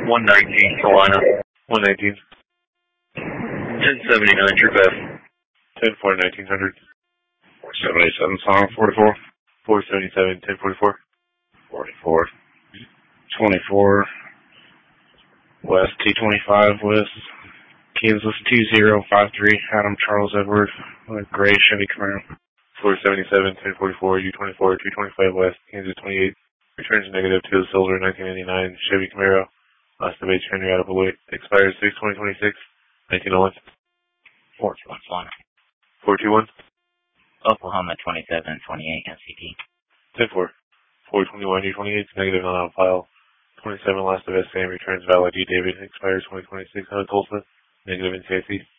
119, Carolina. 119. 1079, True F. 10-4, 1900. 477, Song 44. 477, 1044. 44. 24. West, T25, West. Kansas 2053, Adam Charles Edward, gray Chevy Camaro. 477, 1044, U24, 225 West, Kansas 28. Returns negative to the Silver 1999 Chevy Camaro. Last of H. Henry out of Beloit. Expires 6/2026, 1901. 421 Flying. 421. Oklahoma 2728 SCP. 10-4. 421, U28, negative not on file. 27 last of S. Sam returns valid D. David. Expires 2026 out of Tulsa. Negative in CIC.